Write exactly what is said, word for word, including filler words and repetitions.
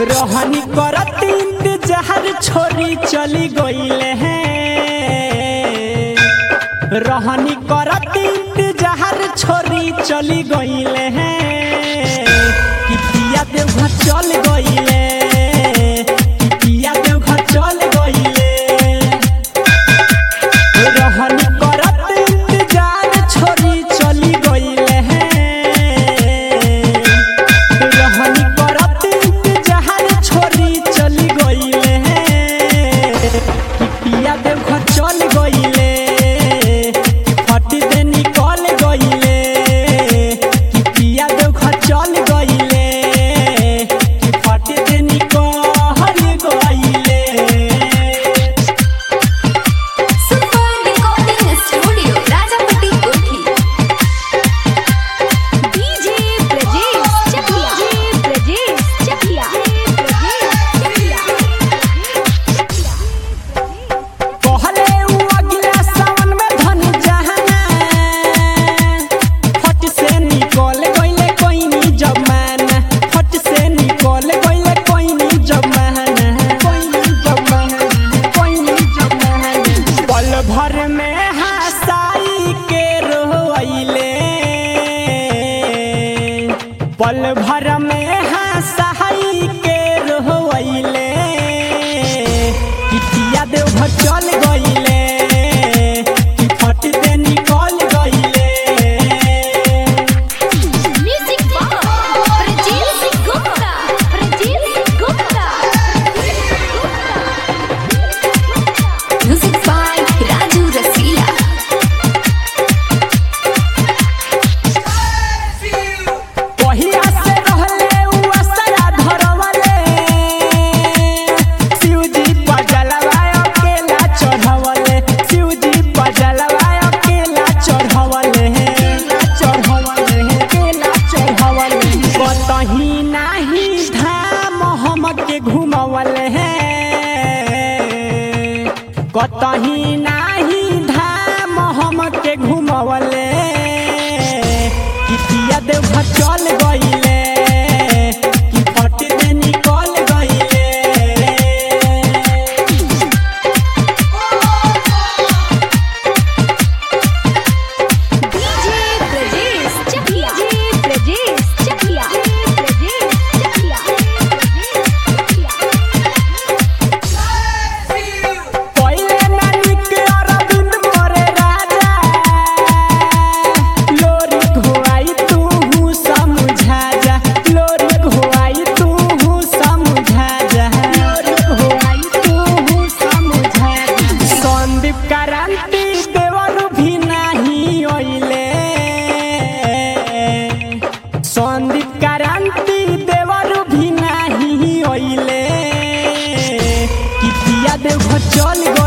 रोहनी करत इंतजार छोरी चली गईले हैं। रोहनी करत इंतजार छोरी चली गईले हैं। कि पिया देवघर चल गईले, कि पिया देवघर चल गईले। रोहनी करत इंतजार छोरी चली गईले हैं। रोहनी करत इंतजार छोरी चली गईले हैं। कि पिया देवघर चल गईले, कि फटी दे निकल गईले। कि पिया देवघर चल गईले, कि फटी दे निकल गईले। Super recording studio Rajapatti Kothi. DJ Brajesh Chakia, DJ Brajesh Chakia, कहले उ अगला सावन में धन जहाना। फट से निकल गईले कोइनी जमाना। फट से निकल गईले कोइनी जमाना। कोइनी जमाना, कोइनी जमाना। पल भर में हंसाई के रोइले। पल भर में हंसाई के रोइले। कि पिया देवघर चल गईले, कि फट दे निकल गईले। Music by Brajesh Gupta, Brajesh Gupta. Music by Raju Rasila. पहिया से रहले उ असरा धरवले। शिवजी बजलवा अकेला चढ़वले। शिवजी बजलवा अकेला चढ़वले। चढ़वले, अकेला चढ़वले। कतही नाही धाम हमके घुमवले हैं। कतही नाही धाम हमके घुमवले। कि पिया देवघर चल गईले, कि फट दे निकल गईले। DJ Brajesh Chakia, DJ Brajesh Chakia, Brajesh Chakia. पहिले नानिक अरविंद मोरे राजा। लोरी घोआई तू हूँ समझा जा। लोरी घोआई तू हूँ समझा जा। लोरी घोआई तू हूँ समझा जा। संदीप क्रांति देवर भी नहीं ओइले। संदीप क्रांति देवर भी नहीं ओइले। कि पिया देवघर चल गईले।